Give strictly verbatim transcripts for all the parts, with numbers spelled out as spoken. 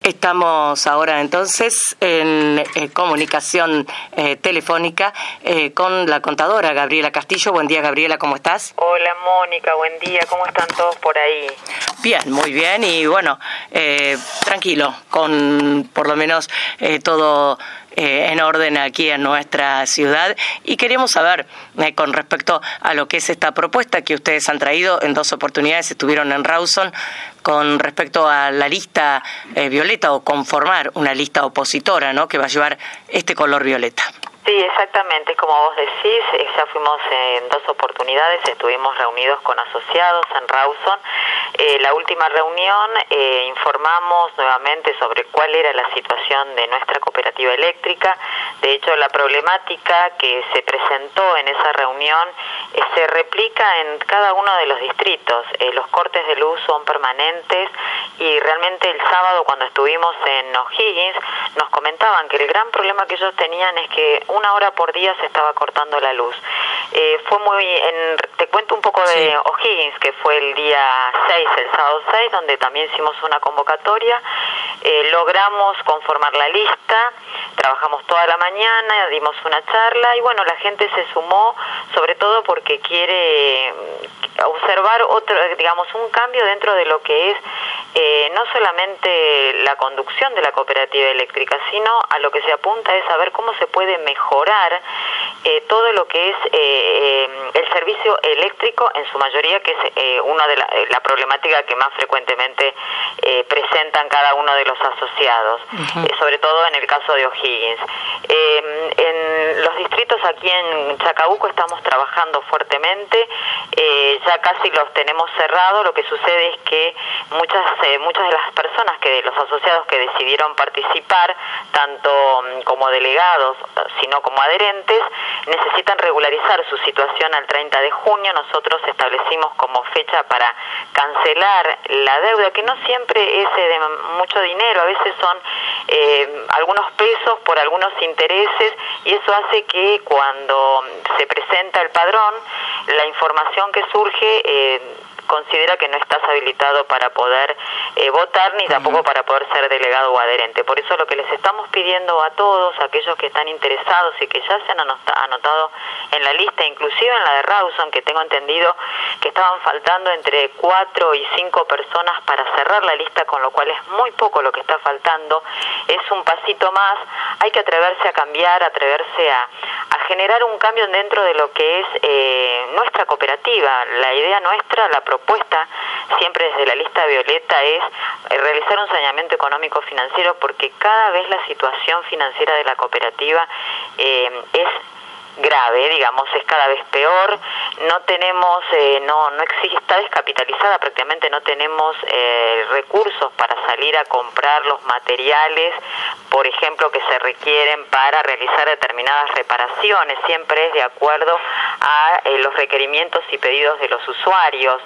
Estamos ahora entonces en eh, comunicación eh, telefónica eh, con la contadora Gabriela Castillo. Buen día, Gabriela, ¿cómo estás? Hola, Mónica, buen día, ¿cómo están todos por ahí? Bien, muy bien, y bueno, eh, tranquilo, con por lo menos eh, todo eh, en orden aquí en nuestra ciudad. Y queríamos saber, eh, con respecto a lo que es esta propuesta que ustedes han traído en dos oportunidades, estuvieron en Rawson, con respecto a la lista eh, violeta o conformar una lista opositora, ¿no?, que va a llevar este color violeta. Sí, exactamente, como vos decís, ya fuimos en dos oportunidades, estuvimos reunidos con asociados en Rawson. Eh, la última reunión eh, informamos nuevamente sobre cuál era la situación de nuestra cooperativa eléctrica. De hecho, la problemática que se presentó en esa reunión eh, se replica en cada uno de los distritos. Eh, los cortes de luz son permanentes y realmente el sábado, cuando estuvimos en O'Higgins, nos comentaban que el gran problema que ellos tenían es que una hora por día se estaba cortando la luz. Eh, fue muy, en, te cuento un poco de sí. O'Higgins, que fue el día seis, el sábado seis, donde también hicimos una convocatoria. Eh, logramos conformar la lista, trabajamos toda la mañana, dimos una charla y bueno, la gente se sumó, sobre todo porque quiere observar otro, digamos, un cambio dentro de lo que es eh, no solamente la conducción de la cooperativa eléctrica, sino a lo que se apunta es a ver cómo se puede mejorar eh, todo lo que es eh, el servicio eléctrico en su mayoría, que es eh, una de la, la problemática que más frecuentemente eh, presentan cada uno de los asociados, uh-huh. eh, sobre todo en el caso de O'Higgins. Eh, en los distritos aquí en Chacabuco estamos trabajando fuertemente, eh, ya casi los tenemos cerrados. Lo que sucede es que muchas eh, muchas de las personas, que los asociados que decidieron participar, tanto como delegados, sino como adherentes, necesitan regularizar su situación al treinta de junio. Nosotros establecimos como fecha para cancelar la deuda, que no siempre es de mucho dinero, a veces son eh, algunos pesos por algunos intereses, y eso hace que cuando se presenta el padrón, la información que surge eh, considera que no estás habilitado para poder eh, votar, ni tampoco uh-huh. para poder ser delegado o adherente. Por eso lo que les estamos pidiendo a todos aquellos que están interesados y que ya se han anotado en la lista, inclusive en la de Rawson, que tengo entendido que estaban faltando entre cuatro y cinco personas para cerrar la lista, con lo cual es muy poco lo que está faltando, es un pasito más. Hay que atreverse a cambiar, atreverse a, a generar un cambio dentro de lo que es eh, nuestra cooperativa. La idea nuestra, la propuesta propuesta siempre desde la lista violeta es realizar un saneamiento económico financiero, porque cada vez la situación financiera de la cooperativa eh, es grave, digamos, es cada vez peor. No tenemos, eh, no, no existe, está descapitalizada, prácticamente no tenemos eh, recursos para salir a comprar los materiales, por ejemplo, que se requieren para realizar determinadas reparaciones. Siempre es de acuerdo a eh, los requerimientos y pedidos de los usuarios.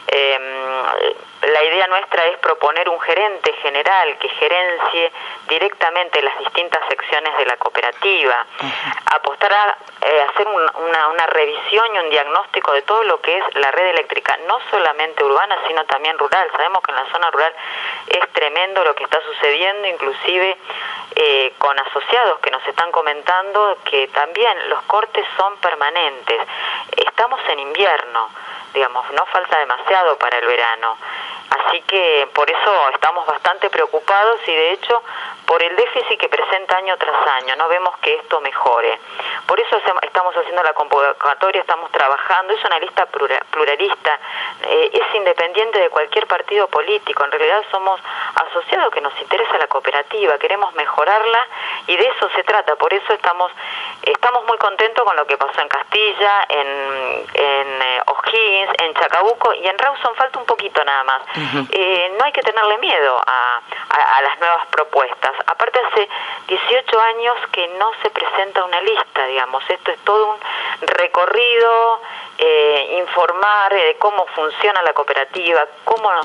Eh, la idea nuestra es proponer un gerente general que gerencie directamente las distintas secciones de la cooperativa, apostar a eh, hacer un, una, una revisión y un diagnóstico de todo lo que es la red eléctrica, no solamente urbana, sino también rural. Sabemos que en la zona rural es tremendo lo que está sucediendo, inclusive eh, con asociados que nos están comentando que también los cortes son permanentes. Estamos en invierno, digamos, no falta demasiado para el verano. Así que por eso estamos bastante preocupados y de hecho por el déficit que presenta año tras año, no vemos que esto mejore. Por eso estamos haciendo la convocatoria, estamos trabajando, es una lista pluralista, eh, es independiente de cualquier partido político. En realidad somos asociados que nos interesa la cooperativa, queremos mejorarla y de eso se trata. Por eso estamos estamos muy contentos con lo que pasó en Castilla, en, en eh, O'Higgins, en Chacabuco y en Rawson falta un poquito nada más. Uh-huh. Eh, no hay que tenerle miedo a, a, a las nuevas propuestas. Aparte, hace dieciocho años que no se presenta una lista, digamos. Esto es todo un recorrido, eh, informar de cómo funciona la cooperativa, cómo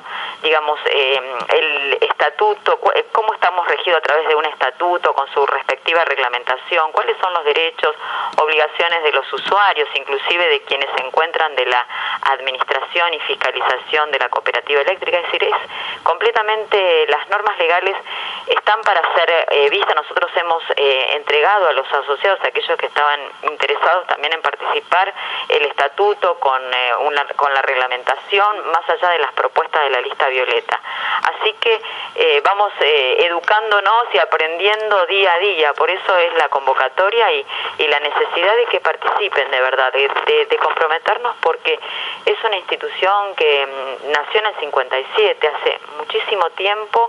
digamos, eh, el estatuto, cómo estamos regidos a través de un estatuto con su respectiva reglamentación, cuáles son los derechos, obligaciones de los usuarios, inclusive de quienes se encuentran de la administración y fiscalización de la cooperativa eléctrica. Es decir, es completamente, las normas legales están para ser eh, vistas. Nosotros hemos eh, entregado a los asociados, a aquellos que estaban interesados también en participar, el estatuto con, eh, una, con la reglamentación, más allá de las propuestas de la lista violeta. Así que eh, vamos eh, educándonos y aprendiendo día a día, por eso es la convocatoria y, y la necesidad de que participen de verdad, de, de, de comprometernos, porque es una institución que mm, nació en el cincuenta y siete, hace muchísimo tiempo,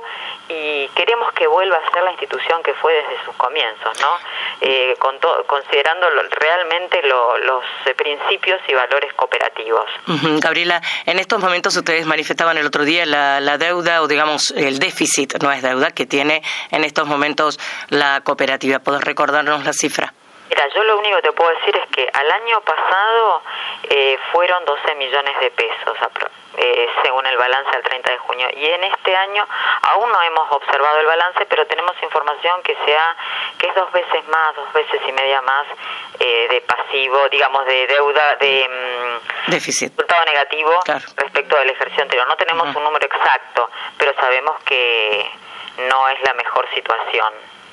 y queremos que vuelva a ser la institución que fue desde sus comienzos, ¿no? Eh, con to, considerando lo, realmente lo, los eh, principios y valores cooperativos. Uh-huh. Gabriela, en estos momentos ustedes manifestaban el otro día la, la deuda, o digamos el déficit, no es deuda, que tiene en estos momentos la cooperativa. ¿Podés recordarnos la cifra? Mira, yo lo único que te puedo decir es que al año pasado eh, fueron doce millones de pesos, eh, según el balance al treinta de junio. Y en este año aún no hemos observado el balance, pero tenemos información que sea que es dos veces más, dos veces y media más eh, de pasivo, digamos, de deuda, de mm, déficit, resultado negativo, claro, respecto del ejercicio anterior. No tenemos uh-huh. un número exacto, pero sabemos que no es la mejor situación.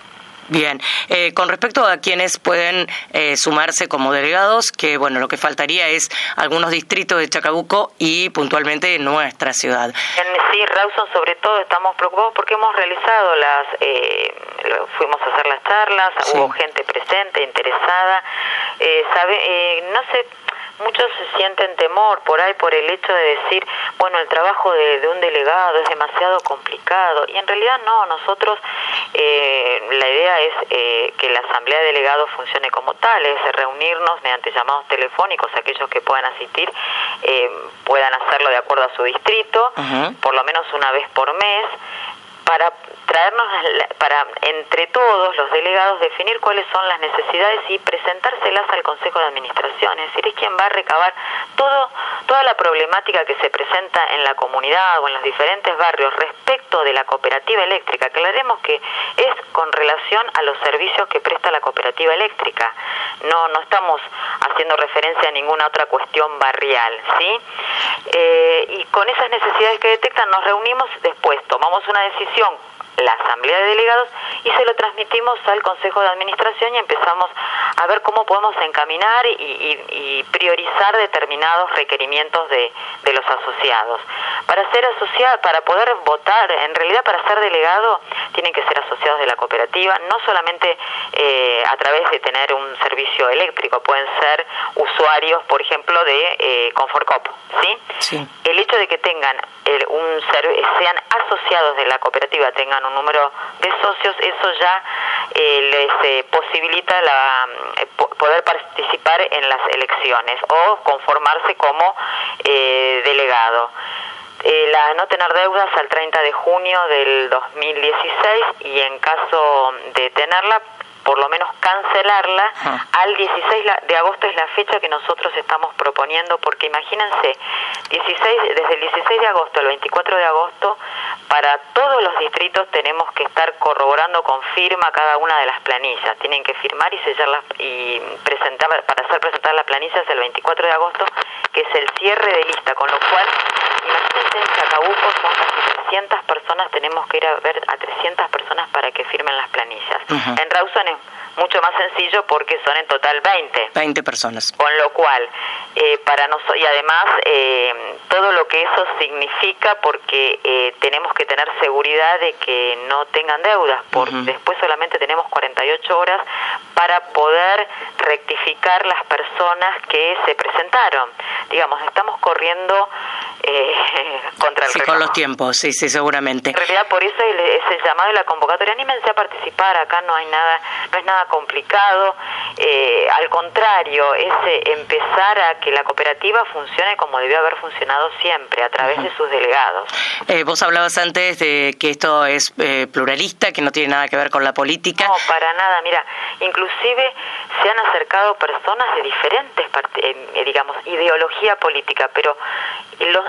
Bien, eh, con respecto a quienes pueden eh, sumarse como delegados, que bueno, lo que faltaría es algunos distritos de Chacabuco y puntualmente nuestra ciudad. En, sí, Rawson sobre todo estamos preocupados porque hemos realizado las, eh, fuimos a hacer las charlas, sí. Hubo gente presente, interesada, eh, sabe, eh, no sé, muchos se sienten temor por ahí por el hecho de decir, bueno, el trabajo de, de un delegado es demasiado complicado, y en realidad no. Nosotros eh, la idea es eh, que la asamblea de delegados funcione como tal, es reunirnos mediante llamados telefónicos, aquellos que puedan asistir eh, puedan hacerlo de acuerdo a su distrito, uh-huh. por lo menos una vez por mes, para traernos, para entre todos los delegados definir cuáles son las necesidades y presentárselas al Consejo de Administración. Es decir, es quien va a recabar todo, toda la problemática que se presenta en la comunidad o en los diferentes barrios respecto de la cooperativa eléctrica. Aclaremos que es con relación a los servicios que presta la cooperativa eléctrica. No, no estamos haciendo referencia a ninguna otra cuestión barrial, ¿sí? Eh, y con esas necesidades que detectan nos reunimos, después tomamos una decisión, la asamblea de delegados, y se lo transmitimos al Consejo de Administración y empezamos a ver cómo podemos encaminar y, y, y priorizar determinados requerimientos de, de los asociados. Para ser asociado, para poder votar, en realidad para ser delegado tienen que ser asociados de la cooperativa, no solamente eh, a través de tener un servicio eléctrico, pueden ser usuarios, por ejemplo, de eh, Conforcop, ¿sí? Sí. El hecho de que tengan el, un sean asociados de la cooperativa, tengan un número de socios, eso ya eh, les eh, posibilita la, eh, poder participar en las elecciones o conformarse como eh, delegado. Eh, la no tener deudas al treinta de junio del dos mil dieciséis, y en caso de tenerla, por lo menos cancelarla ah. al dieciséis de agosto es la fecha que nosotros estamos proponiendo, porque imagínense, dieciséis, desde el dieciséis de agosto al veinticuatro de agosto, para todos los distritos tenemos que estar corroborando con firma cada una de las planillas. Tienen que firmar y sellarlas y presentar, para hacer presentar la planilla es el veinticuatro de agosto, que es el cierre de lista, con lo cual, imagínense, en Chacabuco son casi trescientas personas, tenemos que ir a ver a trescientas personas para que firmen las planillas. Uh-huh. En Rawson es mucho más sencillo porque son en total veinte. veinte personas. Con lo cual, eh, para nosotros, y además eh, todo lo que eso significa, porque eh, tenemos que tener seguridad de que no tengan deudas, porque uh-huh. después solamente tenemos cuarenta y ocho horas para poder rectificar las personas que se presentaron. Digamos, estamos corriendo eh, contra el sí, reloj. Con los tiempos, sí, sí, seguramente. En realidad, por eso ese llamado de la convocatoria, anímense a participar, acá no hay nada, no es nada complicado, eh, al contrario, es eh, empezar a que la cooperativa funcione como debió haber funcionado siempre, a través uh-huh. de sus delegados. Eh, vos hablabas antes de que esto es eh, pluralista, que no tiene nada que ver con la política. No, para nada, mira, inclusive se han acercado personas de diferentes, part- eh, digamos, ideología política, pero los,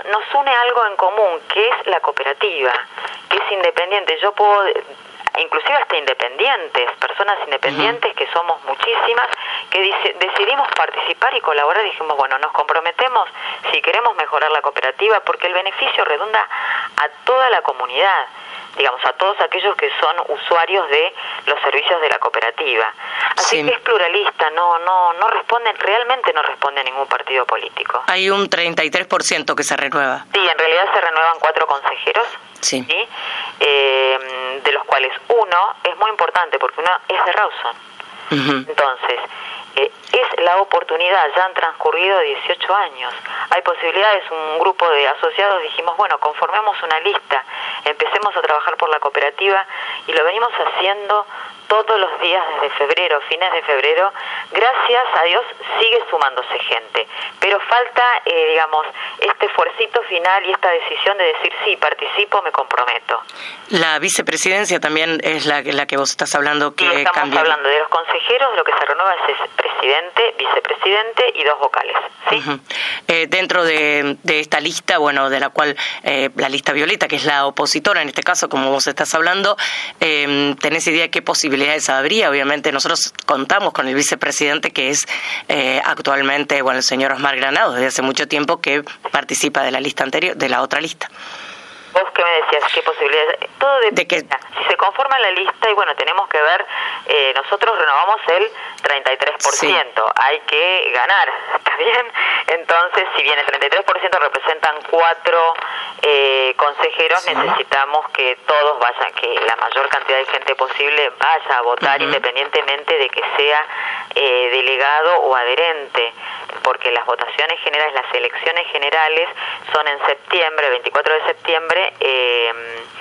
nos une algo en común, que es la cooperativa, que es independiente. Yo puedo, inclusive hasta independientes, personas independientes, uh-huh. que somos muchísimas, que dice, decidimos participar y colaborar. Dijimos, bueno, nos comprometemos si queremos mejorar la cooperativa, porque el beneficio redunda a toda la comunidad, digamos, a todos aquellos que son usuarios de los servicios de la cooperativa. Así sí. que es pluralista, no no no responde, realmente no responde a ningún partido político. Hay un treinta y tres por ciento que se renueva. Sí, en realidad se renuevan cuatro consejeros, sí. ¿sí? Eh, de los cuales uno es muy importante porque uno es de Rawson. Uh-huh. Entonces, eh, es la oportunidad, ya han transcurrido dieciocho años, hay posibilidades, un grupo de asociados dijimos, bueno, conformemos una lista, empecemos a trabajar por la cooperativa y lo venimos haciendo todos los días desde febrero, fines de febrero. Gracias a Dios sigue sumándose gente, pero falta, eh, digamos, este esfuercito final y esta decisión de decir sí, participo, me comprometo. La vicepresidencia también es la, la que vos estás hablando que sí, estamos cambia. hablando de los consejeros, lo que se renueva es presidente, vicepresidente y dos vocales, ¿sí? Uh-huh. Eh, dentro de, de esta lista, bueno, de la cual eh, la lista violeta, que es la opositora en este caso, como vos estás hablando, eh, ¿tenés idea de qué posibilidades habría? Obviamente nosotros contamos con el vicepresidente que es eh, actualmente, bueno, el señor Osmar Granados, desde hace mucho tiempo que participa de la lista anterior, de la otra lista. ¿Vos qué me decías? ¿Qué posibilidades? Todo depende. De que... Si se conforma la lista, y bueno, tenemos que ver, eh, nosotros renovamos el treinta y tres por ciento, sí. Hay que ganar, ¿está bien? Entonces, si bien el treinta y tres por ciento representan cuatro eh, consejeros, sí. necesitamos que todos vayan, que la mayor cantidad de gente posible vaya a votar, uh-huh. independientemente de que sea eh, delegado o adherente, porque las votaciones generales, las elecciones generales son en septiembre, veinticuatro de septiembre, Eh,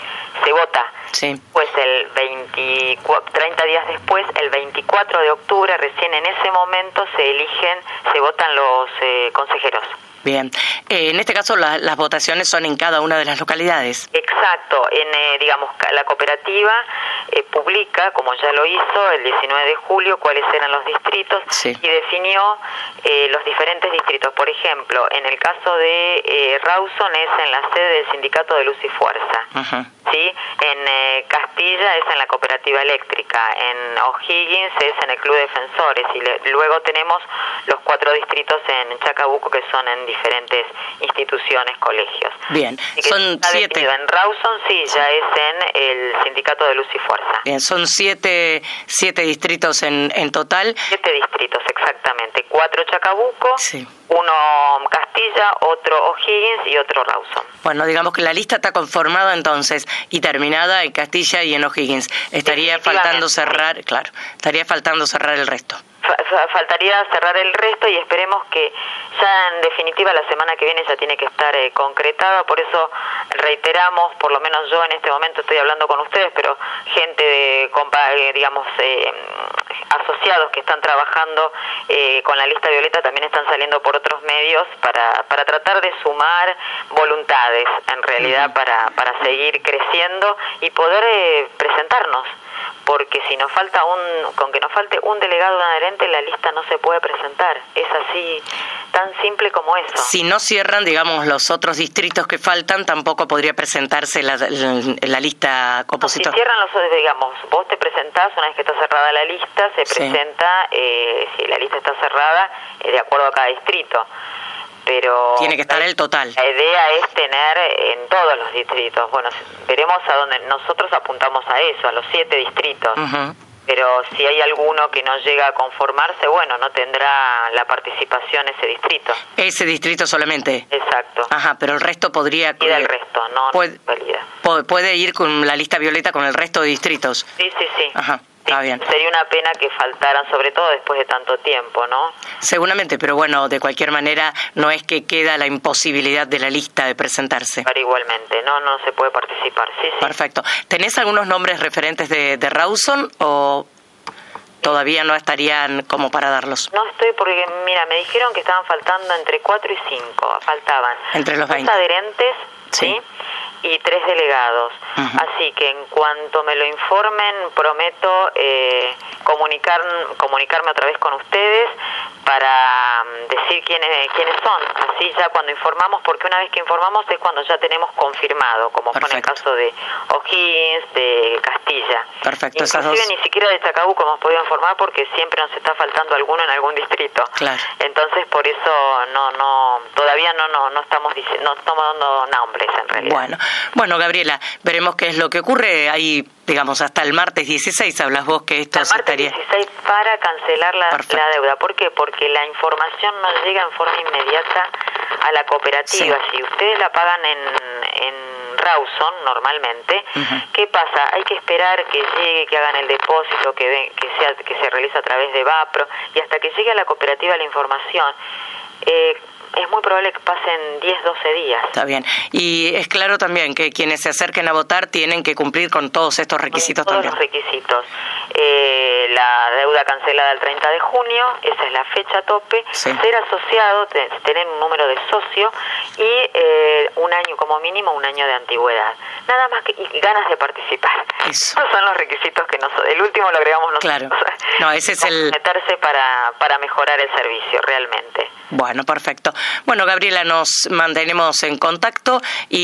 se vota. Sí. Pues el veinticuatro, treinta días después, el veinticuatro de octubre, recién en ese momento se eligen, se votan los eh, consejeros. Bien. Eh, en este caso la, las votaciones son en cada una de las localidades. Exacto. En eh, digamos la cooperativa eh, publica, como ya lo hizo el diecinueve de julio, cuáles eran los distritos, sí. y definió eh, los diferentes distritos. Por ejemplo, en el caso de eh, Rawson es en la sede del Sindicato de Luz y Fuerza. Uh-huh. ¿Sí? En eh, Castilla es en la cooperativa eléctrica. En O'Higgins es en el Club de Defensores. Y le, luego tenemos los cuatro distritos en Chacabuco, que son en diferentes instituciones, colegios. Bien, son siete. En Rawson sí, ya es en el Sindicato de Luz y Fuerza. Bien, son siete, siete distritos en, en total. Siete distritos, exactamente. Cuatro Chacabuco, sí. uno Castilla, otro O'Higgins y otro Rawson. Bueno, digamos que la lista está conformada entonces y terminada en Castilla y en O'Higgins. Estaría faltando cerrar, claro, estaría faltando cerrar el resto. Faltaría cerrar el resto y esperemos que ya en definitiva la semana que viene ya tiene que estar eh, concretado. Por eso reiteramos, por lo menos yo en este momento estoy hablando con ustedes, pero gente de, digamos, eh, asociados que están trabajando eh, con la lista violeta también están saliendo por otros medios para, para tratar de sumar voluntades, en realidad, uh-huh. para, para seguir creciendo y poder eh, presentarnos. Porque si nos falta un, con que nos falte un delegado adherente, la lista no se puede presentar. Es así, tan simple como eso. Si no cierran, digamos, los otros distritos que faltan, tampoco podría presentarse la, la, la lista opositora. No, si cierran los, digamos, vos te presentás, una vez que está cerrada la lista, se sí. presenta, eh, si la lista está cerrada, eh, de acuerdo a cada distrito. Pero tiene que estar el total. La idea es tener en todos los distritos. Bueno, veremos a dónde nosotros apuntamos a eso, a los siete distritos. Uh-huh. Pero si hay alguno que no llega a conformarse, bueno, no tendrá la participación ese distrito. Ese distrito solamente. Exacto. Ajá, pero el resto podría. Y del resto, no. Puede, puede ir con la lista violeta con el resto de distritos. Sí, sí, sí. Ajá. Está sí, bien. Sería una pena que faltaran, sobre todo después de tanto tiempo, ¿no? Seguramente, pero bueno, de cualquier manera no es que queda la imposibilidad de la lista de presentarse. Pero igualmente, no, no se puede participar, sí, sí. Perfecto. ¿Tenés algunos nombres referentes de, de Rawson o todavía no estarían como para darlos? No estoy porque, mira, me dijeron que estaban faltando entre cuatro y cinco, faltaban. Entre los veinte. Dos adherentes, ¿sí? ¿sí? Y tres delegados. Uh-huh. Así que en cuanto me lo informen, prometo eh, comunicar, comunicarme otra vez con ustedes para decir quiénes quiénes son, así ya cuando informamos, porque una vez que informamos es cuando ya tenemos confirmado, como Perfecto. Fue en el caso de O'Higgins, de Castilla. Perfecto, Inclusive esas dos... ni siquiera de Chacabuco hemos podido informar porque siempre nos está faltando alguno en algún distrito. Claro. Entonces por eso no no todavía no no no estamos diciendo, no estamos dando nombres en realidad. Bueno, bueno Gabriela, veremos qué es lo que ocurre ahí. Digamos, hasta el martes dieciséis, hablas vos que esto hasta el martes estaría... dieciséis para cancelar la, la deuda. ¿Por qué? Porque la información no llega en forma inmediata a la cooperativa. Sí. Si ustedes la pagan en, en Rawson normalmente, uh-huh. ¿qué pasa? Hay que esperar que llegue, que hagan el depósito, que, ven, que, sea, que se realiza a través de Vapro, y hasta que llegue a la cooperativa la información... Eh, es muy probable que pasen diez, doce días. Está bien. Y es claro también que quienes se acerquen a votar tienen que cumplir con todos estos requisitos todos también. Todos los requisitos. Eh, la deuda cancelada el treinta de junio, esa es la fecha tope. Sí. Ser asociado, tener un número de socio y eh, un año, como mínimo, un año de antigüedad. Nada más que y ganas de participar. Eso. Esos son los requisitos que nosotros... El último lo agregamos nosotros. Claro. No, ese es el... Meterse para, para mejorar el servicio, realmente. Bueno, perfecto. Bueno, Gabriela, nos mantenemos en contacto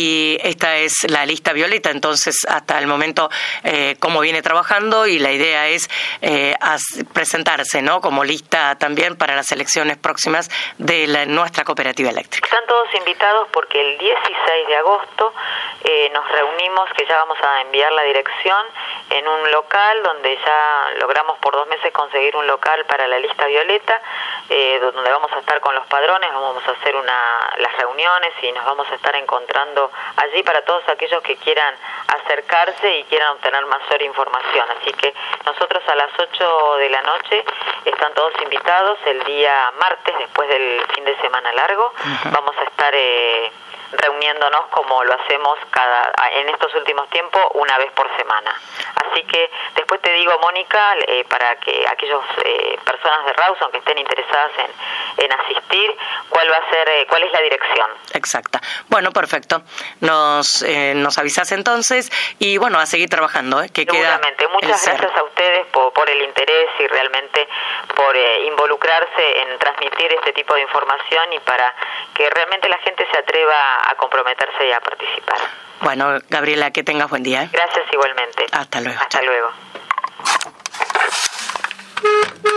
y esta es la lista violeta, entonces hasta el momento eh, cómo viene trabajando y la idea es eh, as- presentarse, ¿no? Como lista también para las elecciones próximas de la, nuestra cooperativa eléctrica. Están todos invitados porque el dieciséis de agosto eh, nos reunimos, que ya vamos a enviar la dirección, en un local donde ya logramos por dos meses conseguir un local para la lista violeta, eh, donde vamos a estar con los padrones, vamos a hacer una las reuniones y nos vamos a estar encontrando allí para todos aquellos que quieran acercarse y quieran obtener mayor información. Así que nosotros a las ocho de la noche están todos invitados el día martes, después del fin de semana largo. Uh-huh. Vamos a estar eh, reuniéndonos como lo hacemos cada en estos últimos tiempos, una vez por semana. Así que después te digo, Mónica, eh, para que aquellas eh, personas de Rawson que estén interesadas en, en asistir, cuál va a ser, eh, cuál es la dirección. Exacta. Bueno, perfecto. Nos eh, nos avisas entonces y bueno, a seguir trabajando, ¿eh? Que seguramente. Queda Muchas gracias a ustedes por, por el interés y realmente por eh, involucrarse en transmitir este tipo de información y para que realmente la gente se atreva a comprometerse y a participar. Bueno, Gabriela, que tengas buen día. Gracias igualmente. Hasta luego. Hasta Chao. luego.